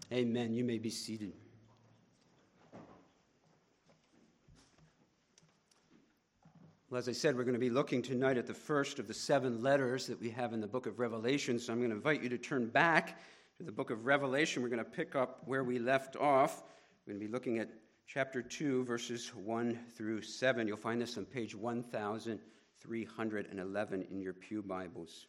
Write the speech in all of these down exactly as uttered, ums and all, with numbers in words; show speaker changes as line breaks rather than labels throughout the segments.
Amen. You may be seated. Well, as I said, we're going to be looking tonight at the first of the seven letters that we have in the book of Revelation. So I'm going to invite you to turn back to the book of Revelation. We're going to pick up where we left off. We're going to be looking at chapter two, verses one through seven. You'll find this on page one thousand three hundred eleven in your pew Bibles.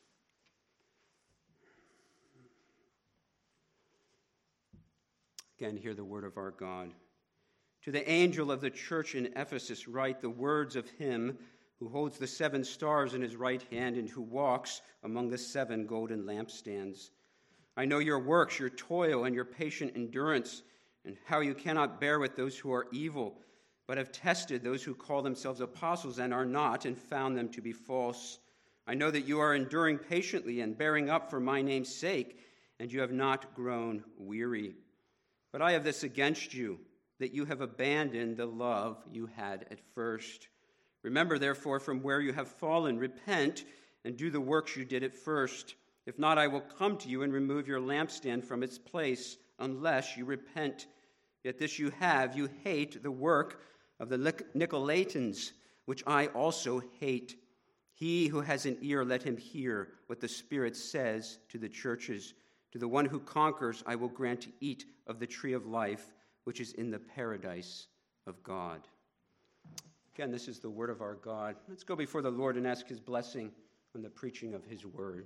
Again, hear the word of our God. To the angel of the church in Ephesus write the words of him who holds the seven stars in his right hand and who walks among the seven golden lampstands. I know your works, your toil, and your patient endurance, and how you cannot bear with those who are evil, but have tested those who call themselves apostles and are not, and found them to be false. I know that you are enduring patiently and bearing up for my name's sake, and you have not grown weary. But I have this against you, that you have abandoned the love you had at first. Remember, therefore, from where you have fallen, repent and do the works you did at first. If not, I will come to you and remove your lampstand from its place, unless you repent. Yet this you have, you hate the work of the Nicolaitans, which I also hate. He who has an ear, let him hear what the Spirit says to the churches. To the one who conquers, I will grant to eat of the tree of life, which is in the paradise of God. Again, this is the word of our God. Let's go before the Lord and ask his blessing on the preaching of his word.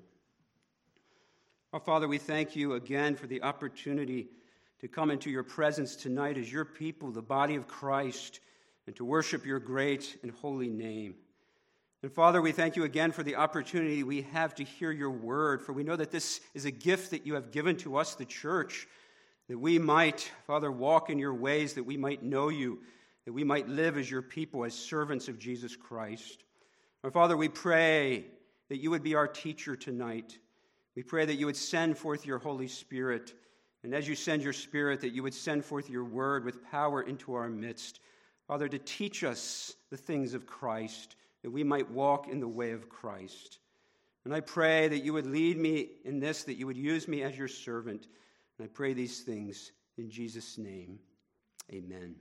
Our Father, we thank you again for the opportunity to come into your presence tonight as your people, the body of Christ, and to worship your great and holy name. And Father, we thank you again for the opportunity we have to hear your word, for we know that this is a gift that you have given to us, the church, that we might, Father, walk in your ways, that we might know you, that we might live as your people, as servants of Jesus Christ. Our Father, we pray that you would be our teacher tonight. We pray that you would send forth your Holy Spirit, and as you send your Spirit, that you would send forth your word with power into our midst, Father, to teach us the things of Christ, that we might walk in the way of Christ. And I pray that you would lead me in this, that you would use me as your servant. And I pray these things in Jesus' name. Amen.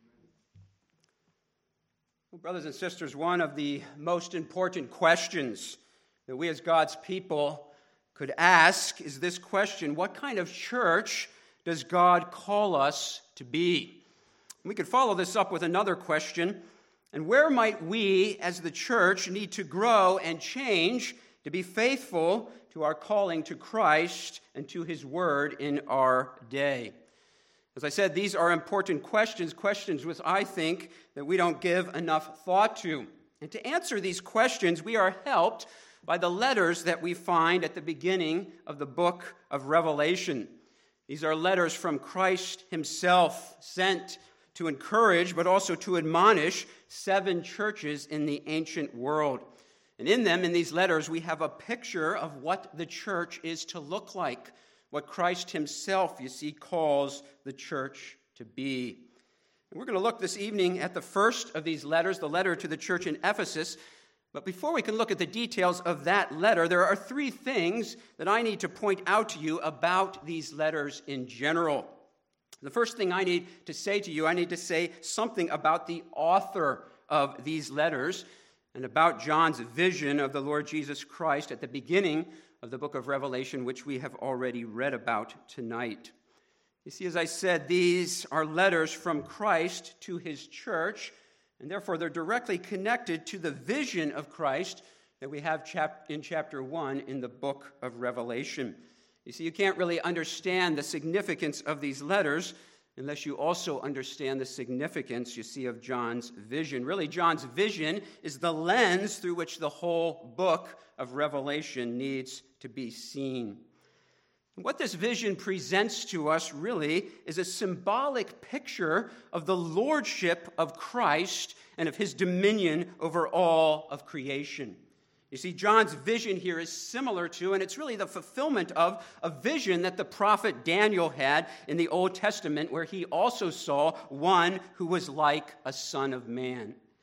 Well, brothers and sisters, one of the most important questions that we as God's people could ask is this question: what kind of church does God call us to be? And we could follow this up with another question: and where might we as the church need to grow and change to be faithful to our calling to Christ and to his word in our day? As I said, these are important questions, questions which I think that we don't give enough thought to. And to answer these questions, we are helped by the letters that we find at the beginning of the book of Revelation. These are letters from Christ himself, sent to encourage, but also to admonish seven churches in the ancient world. And in them, in these letters, we have a picture of what the church is to look like, what Christ himself, you see, calls the church to be. And we're going to look this evening at the first of these letters, the letter to the church in Ephesus. But before we can look at the details of that letter, there are three things that I need to point out to you about these letters in general. The first thing I need to say to you, I need to say something about the author of these letters and about John's vision of the Lord Jesus Christ at the beginning of the book of Revelation, which we have already read about tonight. You see, as I said, these are letters from Christ to his church, and therefore they're directly connected to the vision of Christ that we have in chapter one in the book of Revelation. You see, you can't really understand the significance of these letters unless you also understand the significance, you see, of John's vision. Really, John's vision is the lens through which the whole book of Revelation needs to be seen. And what this vision presents to us, really, is a symbolic picture of the lordship of Christ and of his dominion over all of creation. You see, John's vision here is similar to, and it's really the fulfillment of, a vision that the prophet Daniel had in the Old Testament, where he also saw one who was like a son of man.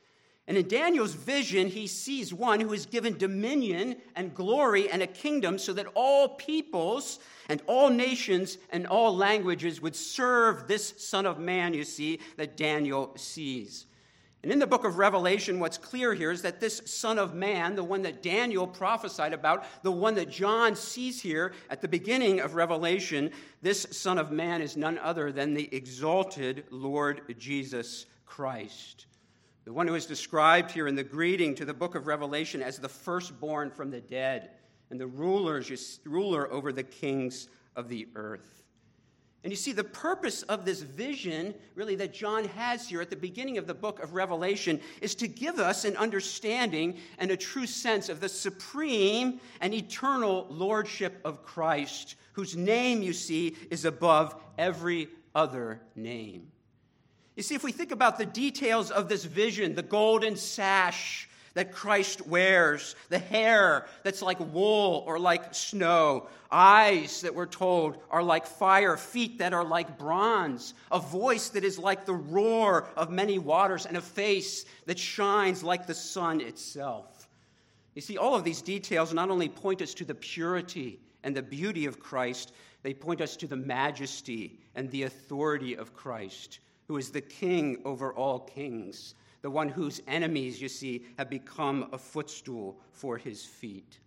And in Daniel's vision, he sees one who is given dominion and glory and a kingdom so that all peoples and all nations and all languages would serve this Son of Man, you see, that Daniel sees. And in the book of Revelation, what's clear here is that this Son of Man, the one that Daniel prophesied about, the one that John sees here at the beginning of Revelation, this Son of Man is none other than the exalted Lord Jesus Christ. The one who is described here in the greeting to the book of Revelation as the firstborn from the dead and the rulers, ruler over the kings of the earth. And you see, the purpose of this vision, really, that John has here at the beginning of the book of Revelation is to give us an understanding and a true sense of the supreme and eternal lordship of Christ, whose name, you see, is above every other name. You see, if we think about the details of this vision, the golden sash that Christ wears, the hair that's like wool or like snow, eyes that we're told are like fire, feet that are like bronze, a voice that is like the roar of many waters, and a face that shines like the sun itself. You see, all of these details not only point us to the purity and the beauty of Christ, they point us to the majesty and the authority of Christ, who is the king over all kings, the one whose enemies, you see, have become a footstool for his feet.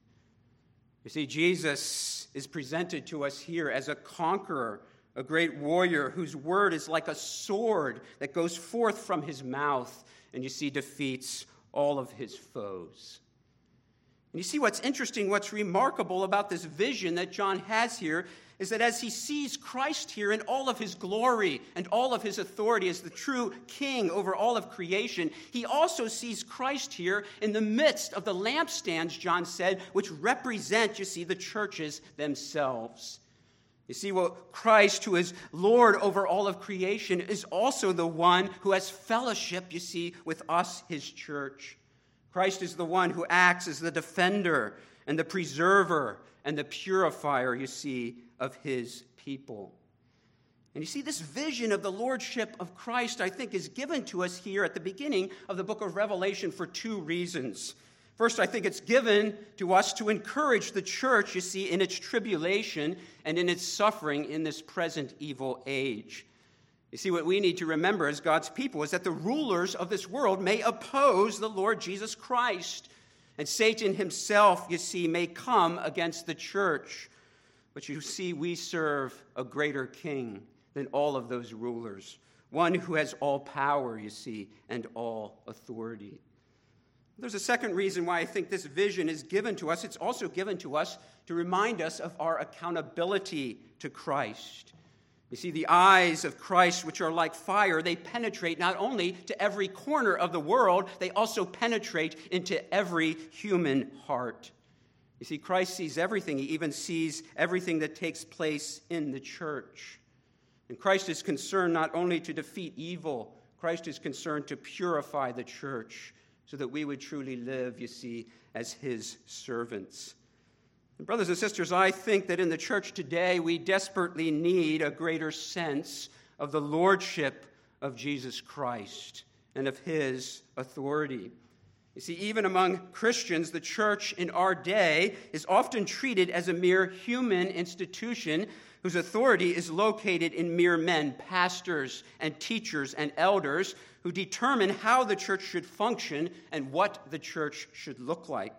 You see, Jesus is presented to us here as a conqueror, a great warrior whose word is like a sword that goes forth from his mouth and, you see, defeats all of his foes. And you see, what's interesting, what's remarkable about this vision that John has here is that as he sees Christ here in all of his glory and all of his authority as the true king over all of creation, he also sees Christ here in the midst of the lampstands, John said, which represent, you see, the churches themselves. You see, well, Christ, who is Lord over all of creation, is also the one who has fellowship, you see, with us, his church. Christ is the one who acts as the defender and the preserver and the purifier, you see, of his people. And you see, this vision of the lordship of Christ, I think, is given to us here at the beginning of the book of Revelation for two reasons. First, I think it's given to us to encourage the church, you see, in its tribulation and in its suffering in this present evil age. You see, what we need to remember as God's people is that the rulers of this world may oppose the Lord Jesus Christ. And Satan himself, you see, may come against the church. But you see, we serve a greater king than all of those rulers. One who has all power, you see, and all authority. There's a second reason why I think this vision is given to us. It's also given to us to remind us of our accountability to Christ. You see, the eyes of Christ, which are like fire, they penetrate not only to every corner of the world, they also penetrate into every human heart. You see, Christ sees everything. He even sees everything that takes place in the church. And Christ is concerned not only to defeat evil, Christ is concerned to purify the church so that we would truly live, you see, as his servants. And brothers and sisters, I think that in the church today, we desperately need a greater sense of the lordship of Jesus Christ and of his authority. You see, even among Christians, the church in our day is often treated as a mere human institution whose authority is located in mere men, pastors and teachers and elders, who determine how the church should function and what the church should look like.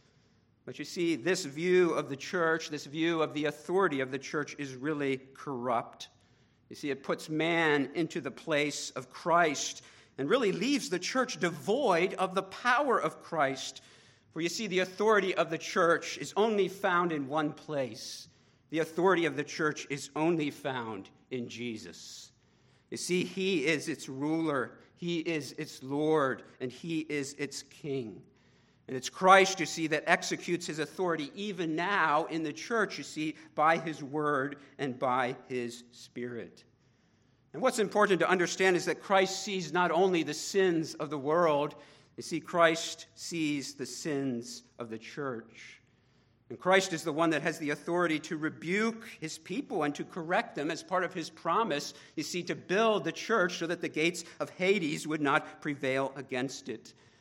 But you see, this view of the church, this view of the authority of the church is really corrupt. You see, it puts man into the place of Christ and really leaves the church devoid of the power of Christ. For you see, the authority of the church is only found in one place. The authority of the church is only found in Jesus. You see, he is its ruler, he is its Lord, and he is its king. And it's Christ, you see, that executes his authority even now in the church, you see, by his word and by his Spirit. And what's important to understand is that Christ sees not only the sins of the world, you see, Christ sees the sins of the church. And Christ is the one that has the authority to rebuke his people and to correct them as part of his promise, you see, to build the church so that the gates of Hades would not prevail against it.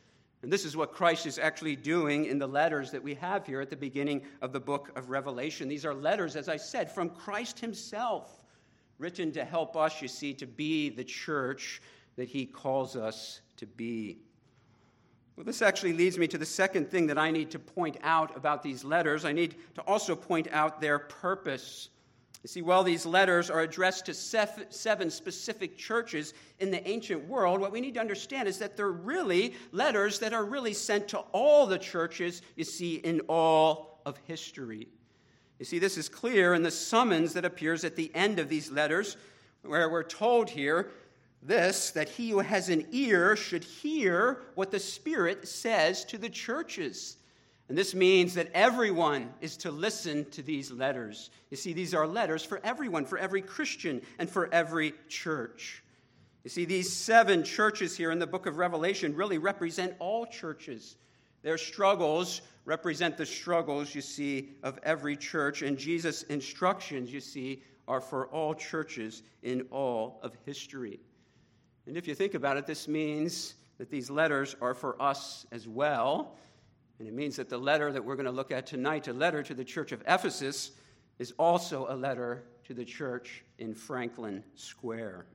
And this is what Christ is actually doing in the letters that we have here at the beginning of the book of Revelation. These are letters, as I said, from Christ himself, written to help us, you see, to be the church that he calls us to be. Well, this actually leads me to the second thing that I need to point out about these letters. I need to also point out their purpose. You see, while these letters are addressed to seven specific churches in the ancient world, what we need to understand is that they're really letters that are really sent to all the churches, you see, in all of history. You see, this is clear in the summons that appears at the end of these letters, where we're told here this, that he who has an ear should hear what the Spirit says to the churches. And this means that everyone is to listen to these letters. You see, these are letters for everyone, for every Christian, and for every church. You see, these seven churches here in the book of Revelation really represent all churches. Their struggles represent the struggles, you see, of every church. And Jesus' instructions, you see, are for all churches in all of history. And if you think about it, this means that these letters are for us as well. And it means that the letter that we're going to look at tonight, a letter to the church of Ephesus, is also a letter to the church in Franklin Square.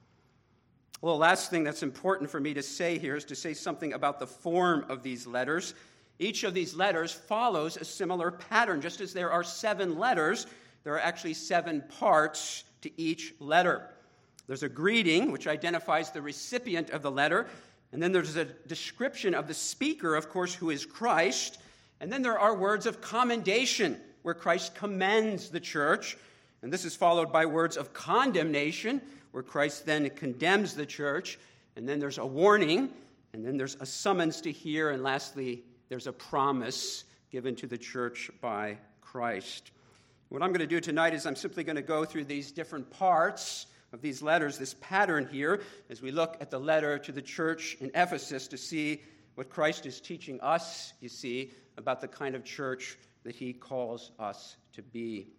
Well, the last thing that's important for me to say here is to say something about the form of these letters. Each of these letters follows a similar pattern. Just as there are seven letters, there are actually seven parts to each letter. There's a greeting, which identifies the recipient of the letter. And then there's a description of the speaker, of course, who is Christ. And then there are words of commendation, where Christ commends the church. And this is followed by words of condemnation, where Christ then condemns the church. And then there's a warning. And then there's a summons to hear. And lastly, there's a promise given to the church by Christ. What I'm going to do tonight is I'm simply going to go through these different parts of these letters, this pattern here, as we look at the letter to the church in Ephesus to see what Christ is teaching us, you see, about the kind of church that he calls us to be.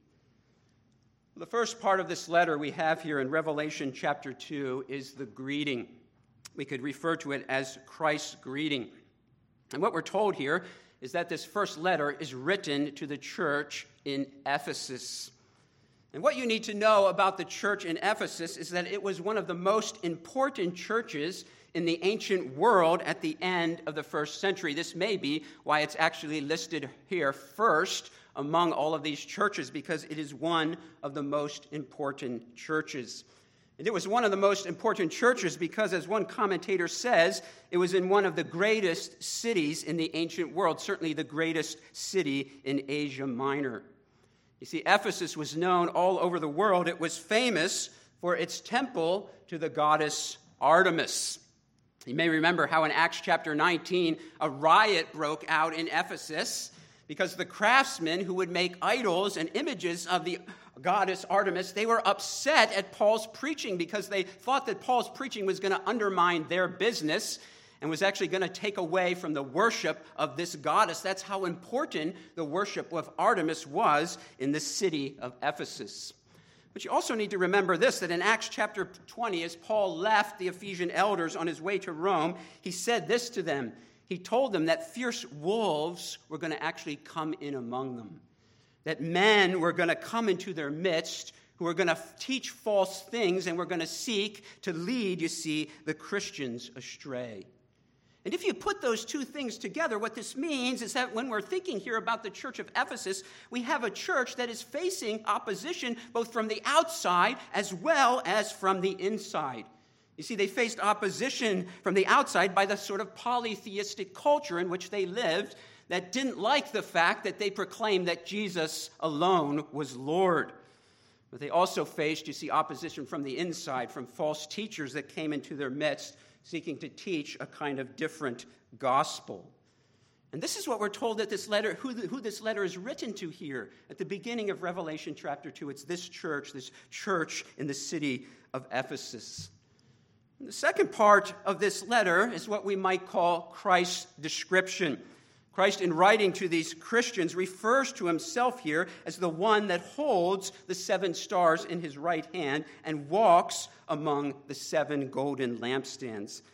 The first part of this letter we have here in Revelation chapter two is the greeting. We could refer to it as Christ's greeting. And what we're told here is that this first letter is written to the church in Ephesus. And what you need to know about the church in Ephesus is that it was one of the most important churches in the ancient world at the end of the first century. This may be why it's actually listed here first among all of these churches, because it is one of the most important churches. And it was one of the most important churches because, as one commentator says, it was in one of the greatest cities in the ancient world, certainly the greatest city in Asia Minor. You see, Ephesus was known all over the world. It was famous for its temple to the goddess Artemis. You may remember how in Acts chapter nineteen, a riot broke out in Ephesus because the craftsmen who would make idols and images of the goddess Artemis, they were upset at Paul's preaching because they thought that Paul's preaching was going to undermine their business and was actually going to take away from the worship of this goddess. That's how important the worship of Artemis was in the city of Ephesus. But you also need to remember this, that in Acts chapter twenty, as Paul left the Ephesian elders on his way to Rome, he said this to them. He told them that fierce wolves were going to actually come in among them, that men were going to come into their midst who were going to teach false things and were going to seek to lead, you see, the Christians astray. And if you put those two things together, what this means is that when we're thinking here about the church of Ephesus, we have a church that is facing opposition both from the outside as well as from the inside. You see, they faced opposition from the outside by the sort of polytheistic culture in which they lived that didn't like the fact that they proclaimed that Jesus alone was Lord. But they also faced, you see, opposition from the inside, from false teachers that came into their midst, seeking to teach a kind of different gospel. And this is what we're told that this letter, who, the, who this letter is written to here at the beginning of Revelation chapter two. It's this church, this church in the city of Ephesus. And the second part of this letter is what we might call Christ's description. Christ, in writing to these Christians, refers to himself here as the one that holds the seven stars in his right hand and walks among the seven golden lampstands.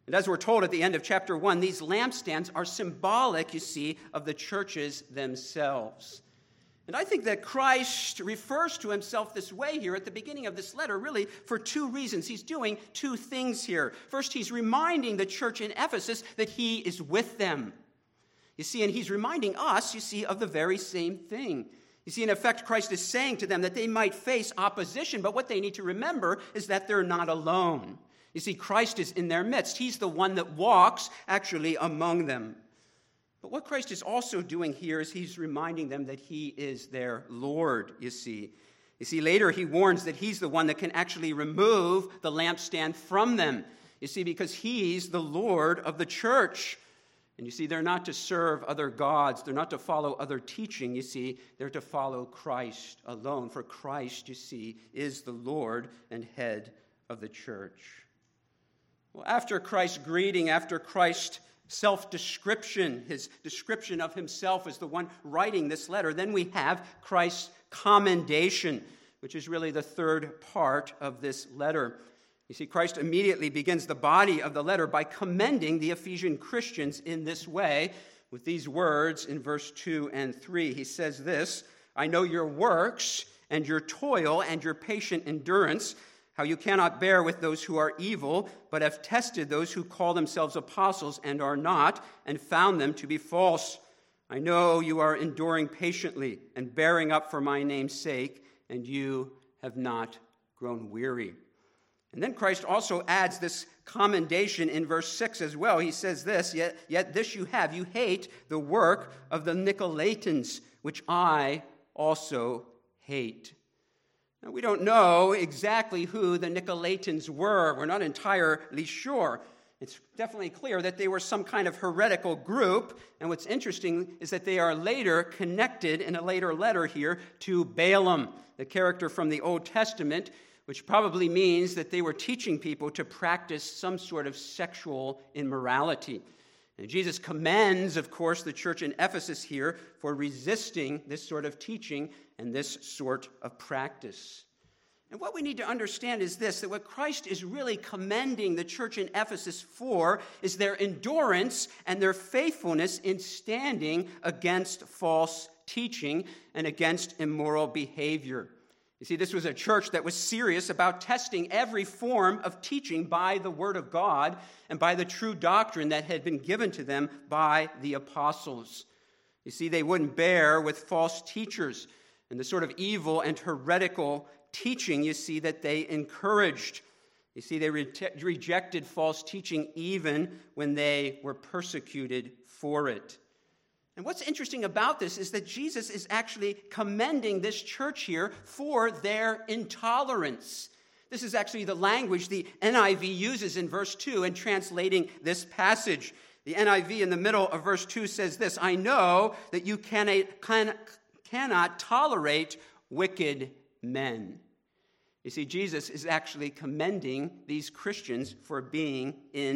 And as we're told at the end of chapter one, these lampstands are symbolic, you see, of the churches themselves. And I think that Christ refers to himself this way here at the beginning of this letter, really for two reasons. He's doing two things here. First, he's reminding the church in Ephesus that he is with them. You see, and he's reminding us, you see, of the very same thing. You see, in effect, Christ is saying to them that they might face opposition, but what they need to remember is that they're not alone. You see, Christ is in their midst. He's the one that walks actually among them. But what Christ is also doing here is he's reminding them that he is their Lord, you see. You see, later he warns that he's the one that can actually remove the lampstand from them. You see, because he's the Lord of the church. And you see, they're not to serve other gods. They're not to follow other teaching, you see. They're to follow Christ alone. For Christ, you see, is the Lord and head of the church. Well, after Christ's greeting, after Christ's self-description, his description of himself as the one writing this letter, then we have Christ's commendation, which is really the third part of this letter. You see, Christ immediately begins the body of the letter by commending the Ephesian Christians in this way with these words in verse two and three. He says this, "I know your works and your toil and your patient endurance, how you cannot bear with those who are evil, but have tested those who call themselves apostles and are not, and found them to be false. I know you are enduring patiently and bearing up for my name's sake, and you have not grown weary." And then Christ also adds this commendation in verse six as well. He says this, yet, yet this you have, you hate the work of the Nicolaitans, which I also hate. Now, we don't know exactly who the Nicolaitans were. We're not entirely sure. It's definitely clear that they were some kind of heretical group. And what's interesting is that they are later connected in a later letter here to Balaam, the character from the Old Testament, which probably means that they were teaching people to practice some sort of sexual immorality. And Jesus commends, of course, the church in Ephesus here for resisting this sort of teaching and this sort of practice. And what we need to understand is this, that what Christ is really commending the church in Ephesus for is their endurance and their faithfulness in standing against false teaching and against immoral behavior. You see, this was a church that was serious about testing every form of teaching by the Word of God and by the true doctrine that had been given to them by the apostles. You see, they wouldn't bear with false teachers and the sort of evil and heretical teaching, you see, that they encouraged. You see, they re- rejected false teaching even when they were persecuted for it. And what's interesting about this is that Jesus is actually commending this church here for their intolerance. This is actually the language the N I V uses in verse two in translating this passage. The N I V in the middle of verse two says this, "I know that you cannot, can, cannot tolerate wicked men." You see, Jesus is actually commending these Christians for being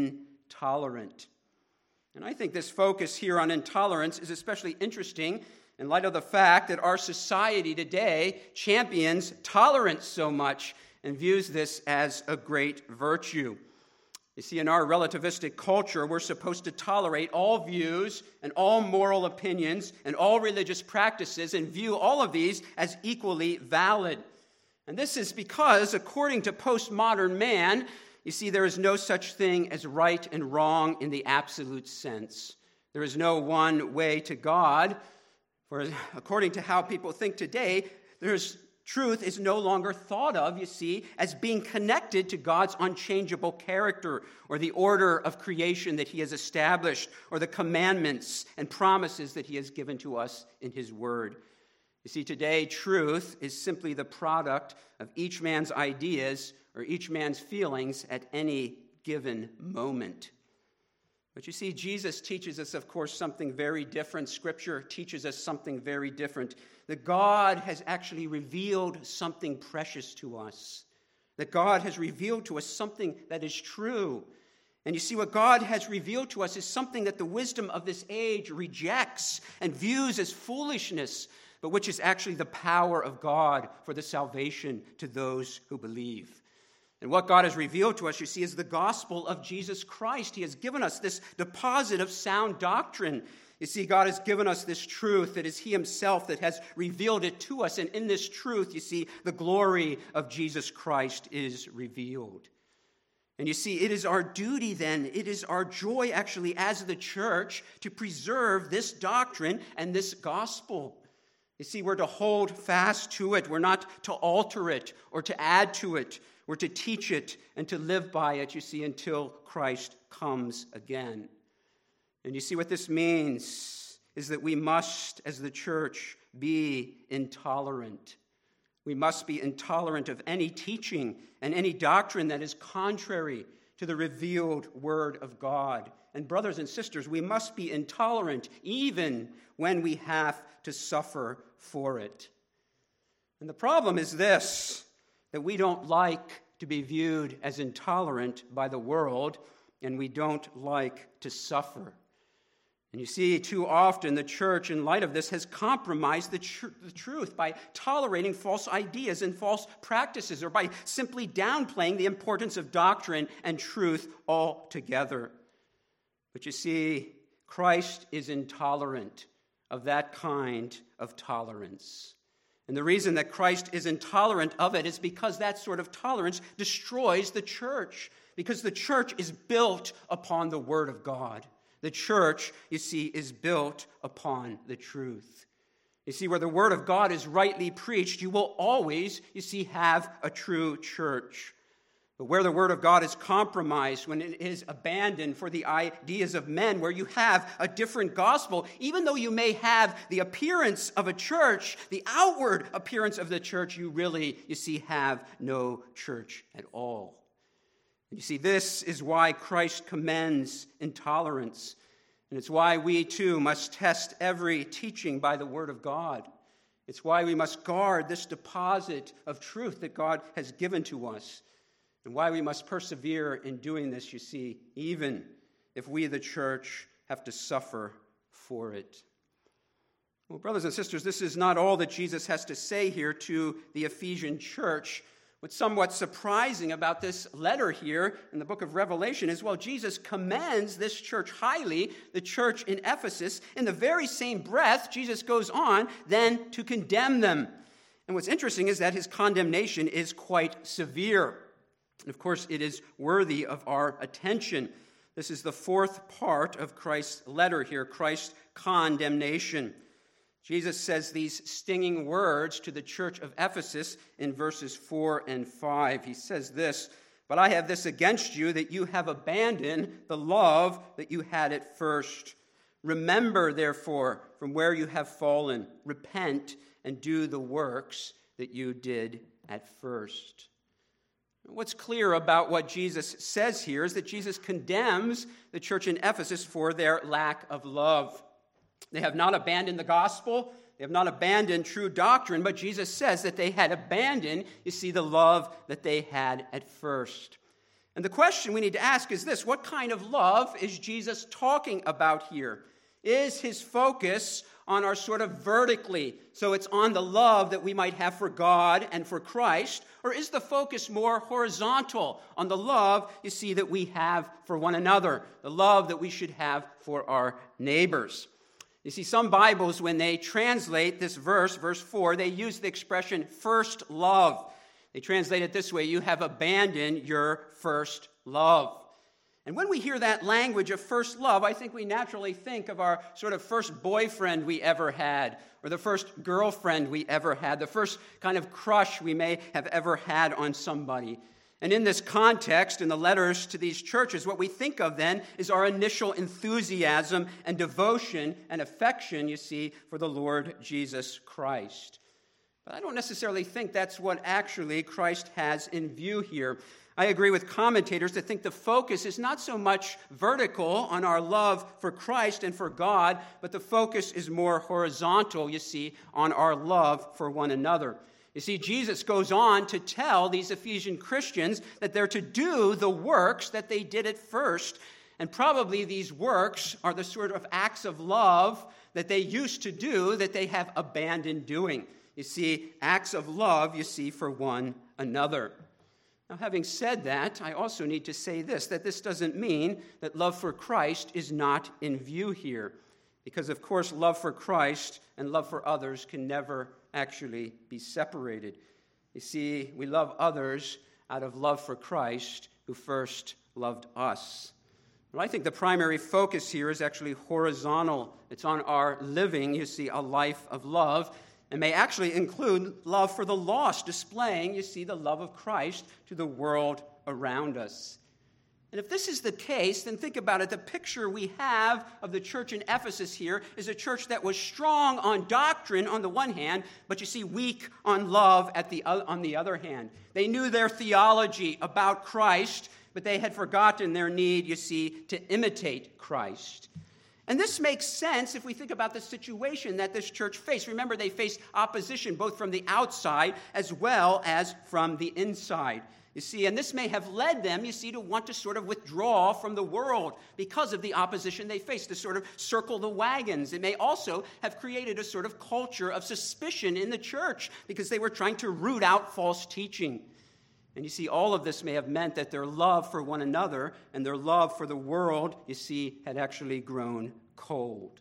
intolerant. And I think this focus here on intolerance is especially interesting in light of the fact that our society today champions tolerance so much and views this as a great virtue. You see, in our relativistic culture, we're supposed to tolerate all views and all moral opinions and all religious practices and view all of these as equally valid. And this is because, according to postmodern man, you see, there is no such thing as right and wrong in the absolute sense. There is no one way to God. For according to how people think today, there's truth is no longer thought of, you see, as being connected to God's unchangeable character or the order of creation that he has established or the commandments and promises that he has given to us in his word. You see, today, truth is simply the product of each man's ideas or each man's feelings at any given moment. But you see, Jesus teaches us, of course, something very different. Scripture teaches us something very different. That God has actually revealed something precious to us. That God has revealed to us something that is true. And you see, what God has revealed to us is something that the wisdom of this age rejects and views as foolishness, but which is actually the power of God for the salvation to those who believe. And what God has revealed to us, you see, is the gospel of Jesus Christ. He has given us this deposit of sound doctrine. You see, God has given us this truth. It is He Himself that has revealed it to us. And in this truth, you see, the glory of Jesus Christ is revealed. And you see, it is our duty then, it is our joy actually as the church to preserve this doctrine and this gospel. You see, we're to hold fast to it. We're not to alter it or to add to it. We're to teach it and to live by it, you see, until Christ comes again. And you see what this means is that we must, as the church, be intolerant. We must be intolerant of any teaching and any doctrine that is contrary to the revealed Word of God. And brothers and sisters, we must be intolerant even when we have to suffer for it. And the problem is this, that we don't like to be viewed as intolerant by the world, and we don't like to suffer. And you see, too often the church, in light of this, has compromised the, tr- the truth by tolerating false ideas and false practices, or by simply downplaying the importance of doctrine and truth altogether. But you see, Christ is intolerant of that kind of tolerance. And the reason that Christ is intolerant of it is because that sort of tolerance destroys the church, because the church is built upon the Word of God. The church, you see, is built upon the truth. You see, where the Word of God is rightly preached, you will always, you see, have a true church. But where the Word of God is compromised, when it is abandoned for the ideas of men, where you have a different gospel, even though you may have the appearance of a church, the outward appearance of the church, you really, you see, have no church at all. And you see, this is why Christ commends intolerance. And it's why we too must test every teaching by the Word of God. It's why we must guard this deposit of truth that God has given to us. And why we must persevere in doing this, you see, even if we, the church, have to suffer for it. Well, brothers and sisters, this is not all that Jesus has to say here to the Ephesian church. What's somewhat surprising about this letter here in the book of Revelation is, well, Jesus commends this church highly, the church in Ephesus. In the very same breath, Jesus goes on then to condemn them. And what's interesting is that his condemnation is quite severe. And of course, it is worthy of our attention. This is the fourth part of Christ's letter here, Christ's condemnation. Jesus says these stinging words to the church of Ephesus in verses four and five. He says this, "But I have this against you, that you have abandoned the love that you had at first. Remember, therefore, from where you have fallen, repent and do the works that you did at first." What's clear about what Jesus says here is that Jesus condemns the church in Ephesus for their lack of love. They have not abandoned the gospel. They have not abandoned true doctrine, but Jesus says that they had abandoned, you see, the love that they had at first. And the question we need to ask is this: what kind of love is Jesus talking about here? Is his focus on our sort of vertically, so it's on the love that we might have for God and for Christ, or is the focus more horizontal on the love, you see, that we have for one another, the love that we should have for our neighbors? You see, some Bibles, when they translate this verse, verse four, they use the expression first love. They translate it this way: you have abandoned your first love. And when we hear that language of first love, I think we naturally think of our sort of first boyfriend we ever had, or the first girlfriend we ever had, the first kind of crush we may have ever had on somebody. And in this context, in the letters to these churches, what we think of then is our initial enthusiasm and devotion and affection, you see, for the Lord Jesus Christ. But I don't necessarily think that's what actually Christ has in view here. I agree with commentators that think the focus is not so much vertical on our love for Christ and for God, but the focus is more horizontal, you see, on our love for one another. You see, Jesus goes on to tell these Ephesian Christians that they're to do the works that they did at first. And probably these works are the sort of acts of love that they used to do that they have abandoned doing. You see, acts of love, you see, for one another. Now, having said that, I also need to say this, that this doesn't mean that love for Christ is not in view here. Because, of course, love for Christ and love for others can never actually be separated. You see, we love others out of love for Christ, who first loved us. Well, I think the primary focus here is actually horizontal. It's on our living, you see, a life of love, and may actually include love for the lost, displaying, you see, the love of Christ to the world around us. And if this is the case, then think about it. The picture we have of the church in Ephesus here is a church that was strong on doctrine on the one hand, but you see, weak on love at the on the other hand. They knew their theology about Christ, but they had forgotten their need, you see, to imitate Christ. And this makes sense if we think about the situation that this church faced. Remember, they faced opposition both from the outside as well as from the inside. You see, and this may have led them, you see, to want to sort of withdraw from the world because of the opposition they faced, to sort of circle the wagons. It may also have created a sort of culture of suspicion in the church because they were trying to root out false teaching. And you see, all of this may have meant that their love for one another and their love for the world, you see, had actually grown cold.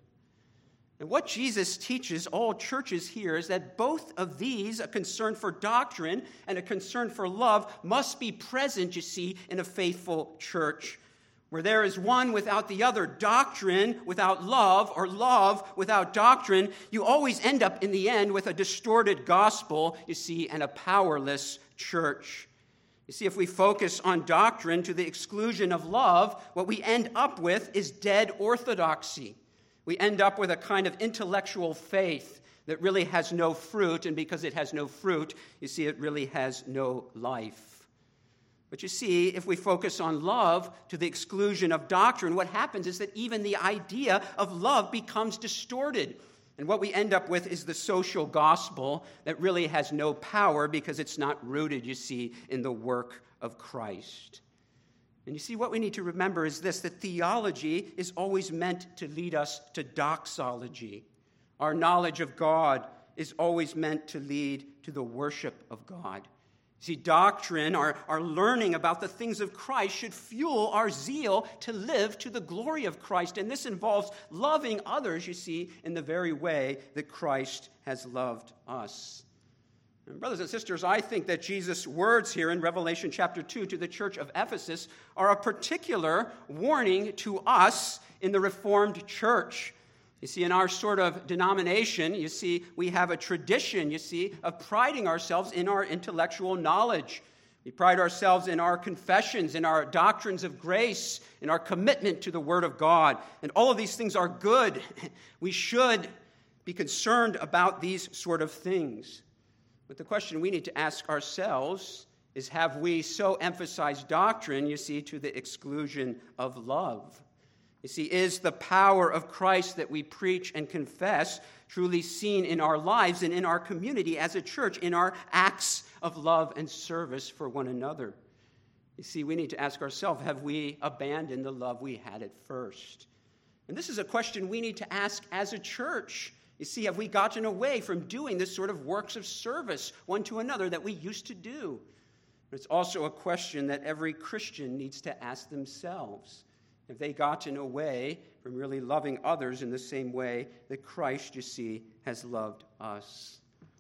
And what Jesus teaches all churches here is that both of these, a concern for doctrine and a concern for love, must be present, you see, in a faithful church. Where there is one without the other, doctrine without love, or love without doctrine, you always end up in the end with a distorted gospel, you see, and a powerless church. You see, if we focus on doctrine to the exclusion of love, what we end up with is dead orthodoxy. We end up with a kind of intellectual faith that really has no fruit, and because it has no fruit, you see, it really has no life. But you see, if we focus on love to the exclusion of doctrine, what happens is that even the idea of love becomes distorted. And what we end up with is the social gospel that really has no power because it's not rooted, you see, in the work of Christ. And you see, what we need to remember is this, that theology is always meant to lead us to doxology. Our knowledge of God is always meant to lead to the worship of God. See, doctrine, our, our learning about the things of Christ, should fuel our zeal to live to the glory of Christ. And this involves loving others, you see, in the very way that Christ has loved us. And brothers and sisters, I think that Jesus' words here in Revelation chapter two to the church of Ephesus are a particular warning to us in the Reformed church. You see, in our sort of denomination, you see, we have a tradition, you see, of priding ourselves in our intellectual knowledge. We pride ourselves in our confessions, in our doctrines of grace, in our commitment to the Word of God. And all of these things are good. We should be concerned about these sort of things. But the question we need to ask ourselves is, have we so emphasized doctrine, you see, to the exclusion of love? You see, is the power of Christ that we preach and confess truly seen in our lives and in our community as a church, in our acts of love and service for one another? You see, we need to ask ourselves, have we abandoned the love we had at first? And this is a question we need to ask as a church. You see, have we gotten away from doing this sort of works of service one to another that we used to do? But it's also a question that every Christian needs to ask themselves. Have they gotten away from really loving others in the same way that Christ, you see, has loved us?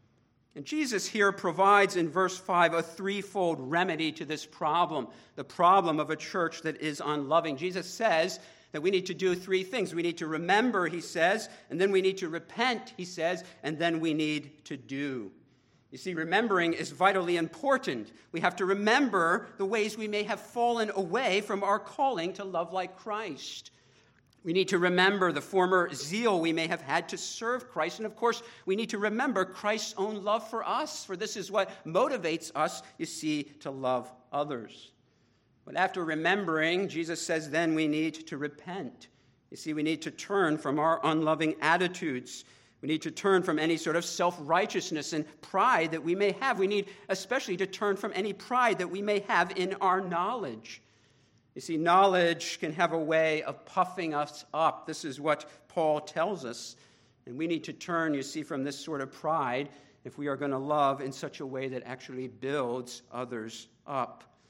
And Jesus here provides in verse five a threefold remedy to this problem, the problem of a church that is unloving. Jesus says that we need to do three things. We need to remember, he says, and then we need to repent, he says, and then we need to do. You see, remembering is vitally important. We have to remember the ways we may have fallen away from our calling to love like Christ. We need to remember the former zeal we may have had to serve Christ. And of course, we need to remember Christ's own love for us, for this is what motivates us, you see, to love others. But after remembering, Jesus says then we need to repent. You see, we need to turn from our unloving attitudes. We need to turn from any sort of self-righteousness and pride that we may have. We need especially to turn from any pride that we may have in our knowledge. You see, knowledge can have a way of puffing us up. This is what Paul tells us. And we need to turn, you see, from this sort of pride if we are going to love in such a way that actually builds others up.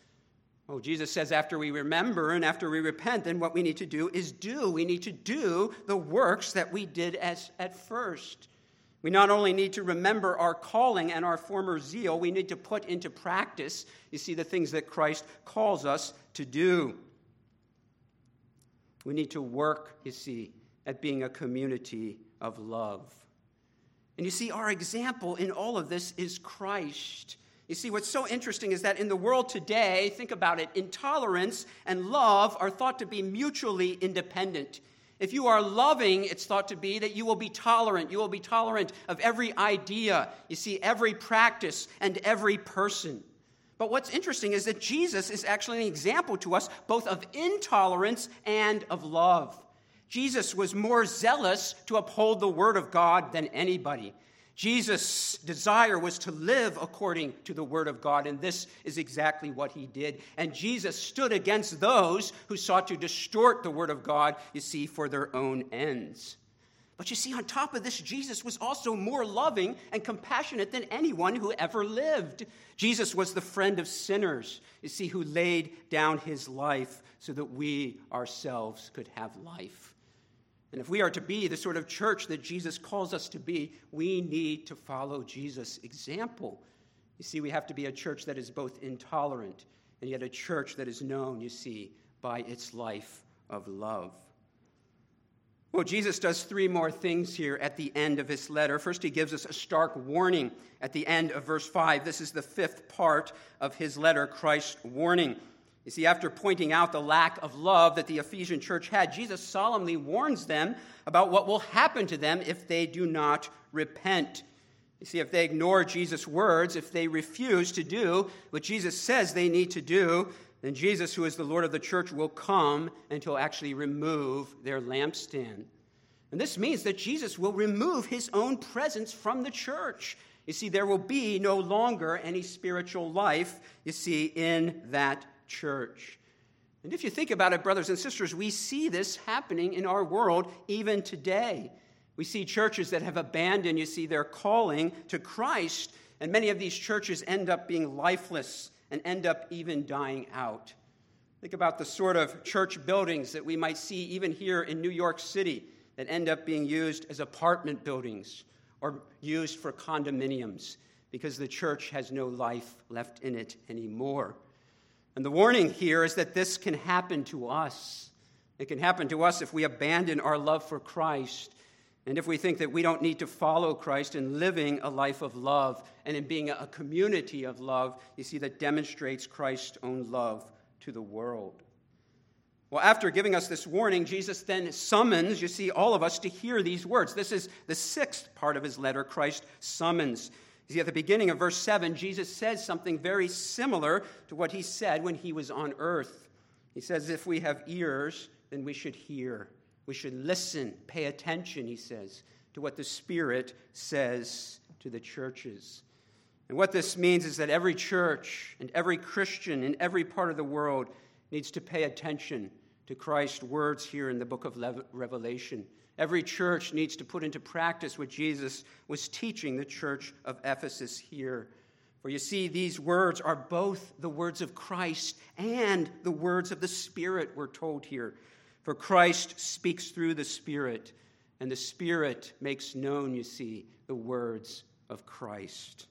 Oh, Jesus says after we remember and after we repent, then what we need to do is do. We need to do the works that we did as, at first. We not only need to remember our calling and our former zeal, we need to put into practice, you see, the things that Christ calls us to do. We need to work, you see, at being a community of love. And you see, our example in all of this is Christ. You see, what's so interesting is that in the world today, think about it, intolerance and love are thought to be mutually independent. If you are loving, it's thought to be that you will be tolerant. You will be tolerant of every idea, you see, every practice and every person. But what's interesting is that Jesus is actually an example to us both of intolerance and of love. Jesus was more zealous to uphold the word of God than anybody. Jesus' desire was to live according to the word of God, and this is exactly what he did. And Jesus stood against those who sought to distort the word of God, you see, for their own ends. But you see, on top of this, Jesus was also more loving and compassionate than anyone who ever lived. Jesus was the friend of sinners, you see, who laid down his life so that we ourselves could have life. And if we are to be the sort of church that Jesus calls us to be, we need to follow Jesus' example. You see, we have to be a church that is both intolerant and yet a church that is known, you see, by its life of love. Well, Jesus does three more things here at the end of his letter. First, he gives us a stark warning at the end of verse five. This is the fifth part of his letter, Christ's warning. You see, after pointing out the lack of love that the Ephesian church had, Jesus solemnly warns them about what will happen to them if they do not repent. You see, if they ignore Jesus' words, if they refuse to do what Jesus says they need to do, then Jesus, who is the Lord of the church, will come and he'll actually remove their lampstand. And this means that Jesus will remove his own presence from the church. You see, there will be no longer any spiritual life, you see, in that church. And if you think about it, brothers and sisters, we see this happening in our world even today. We see churches that have abandoned, you see, their calling to Christ, and many of these churches end up being lifeless and end up even dying out. Think about the sort of church buildings that we might see even here in New York City that end up being used as apartment buildings or used for condominiums because the church has no life left in it anymore. And the warning here is that this can happen to us. It can happen to us if we abandon our love for Christ and if we think that we don't need to follow Christ in living a life of love and in being a community of love, you see, that demonstrates Christ's own love to the world. Well, after giving us this warning, Jesus then summons, you see, all of us to hear these words. This is the sixth part of his letter, Christ summons. You see, at the beginning of verse seven, Jesus says something very similar to what he said when he was on earth. He says, if we have ears, then we should hear. We should listen, pay attention, he says, to what the Spirit says to the churches. And what this means is that every church and every Christian in every part of the world needs to pay attention to Christ's words here in the book of Revelation. Every church needs to put into practice what Jesus was teaching the church of Ephesus here. For you see, these words are both the words of Christ and the words of the Spirit, we're told here. For Christ speaks through the Spirit, and the Spirit makes known, you see, the words of Christ.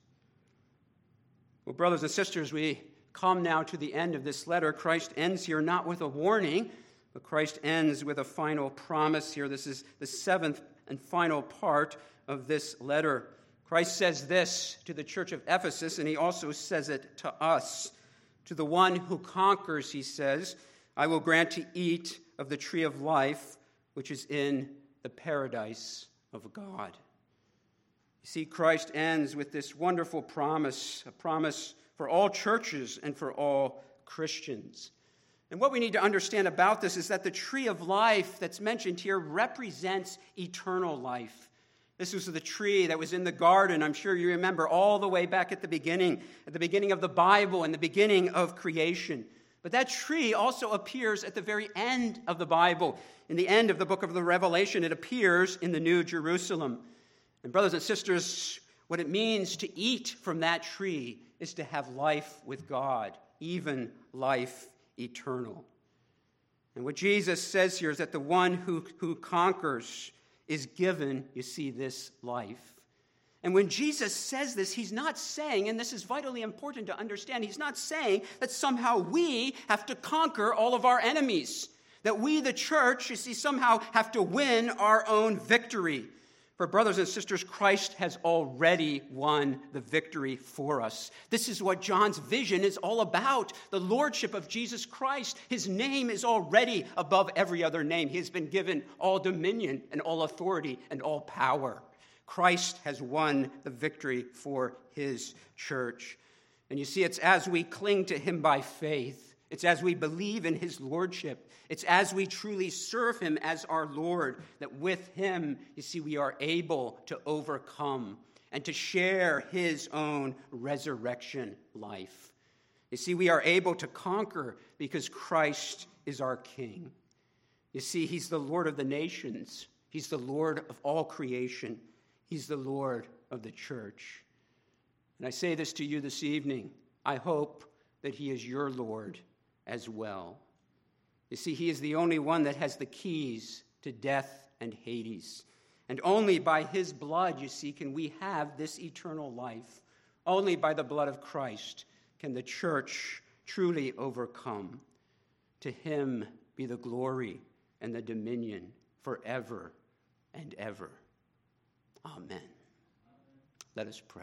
Well, brothers and sisters, we come now to the end of this letter. Christ ends here not with a warning, but Christ ends with a final promise here. This is the seventh and final part of this letter. Christ says this to the church of Ephesus, and he also says it to us. To the one who conquers, he says, I will grant to eat of the tree of life, which is in the paradise of God. You see, Christ ends with this wonderful promise, a promise for all churches and for all Christians. And what we need to understand about this is that the tree of life that's mentioned here represents eternal life. This was the tree that was in the garden, I'm sure you remember, all the way back at the beginning, at the beginning of the Bible and the beginning of creation. But that tree also appears at the very end of the Bible. In the end of the book of the Revelation, it appears in the New Jerusalem. And brothers and sisters, what it means to eat from that tree is to have life with God even life eternal. And what Jesus says here is that the one who, who conquers is given, you see, this life. And when Jesus says this, he's not saying, and this is vitally important to understand, he's not saying that somehow we have to conquer all of our enemies, that we, the church, you see, somehow have to win our own victory. For brothers and sisters, Christ has already won the victory for us. This is what John's vision is all about, the lordship of Jesus Christ. His name is already above every other name. He has been given all dominion and all authority and all power. Christ has won the victory for his church. And you see, it's as we cling to him by faith, it's as we believe in his lordship, it's as we truly serve him as our Lord, that with him, you see, we are able to overcome and to share his own resurrection life. You see, we are able to conquer because Christ is our King. You see, he's the Lord of the nations. He's the Lord of all creation. He's the Lord of the church. And I say this to you this evening. I hope that he is your Lord as well. You see, he is the only one that has the keys to death and Hades. And only by his blood, you see, can we have this eternal life. Only by the blood of Christ can the church truly overcome. To him be the glory and the dominion forever and ever. Amen. Let us pray.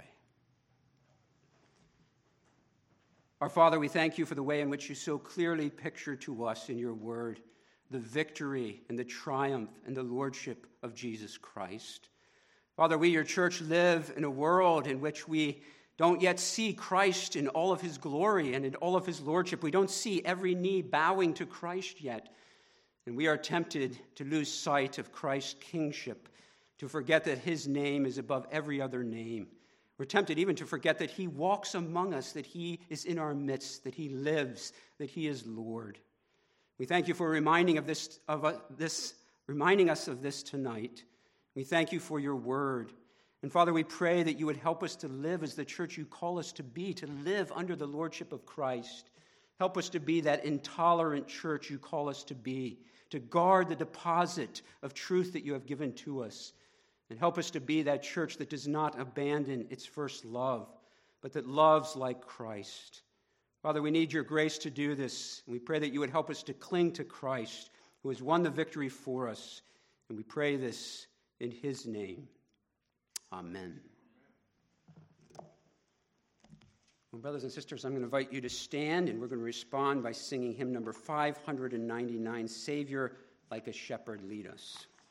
Our Father, we thank you for the way in which you so clearly picture to us in your word the victory and the triumph and the lordship of Jesus Christ. Father, we, your church, live in a world in which we don't yet see Christ in all of his glory and in all of his lordship. We don't see every knee bowing to Christ yet. And we are tempted to lose sight of Christ's kingship, to forget that his name is above every other name. We're tempted even to forget that he walks among us, that he is in our midst, that he lives, that he is Lord. We thank you for reminding of this, of uh, this, reminding us of this tonight. We thank you for your word. And Father, we pray that you would help us to live as the church you call us to be, to live under the lordship of Christ. Help us to be that intolerant church you call us to be, to guard the deposit of truth that you have given to us. And help us to be that church that does not abandon its first love, but that loves like Christ. Father, we need your grace to do this. And we pray that you would help us to cling to Christ, who has won the victory for us. And we pray this in his name. Amen. Well, brothers and sisters, I'm going to invite you to stand, and we're going to respond by singing hymn number five hundred ninety-nine, Savior, Like a Shepherd, Lead Us.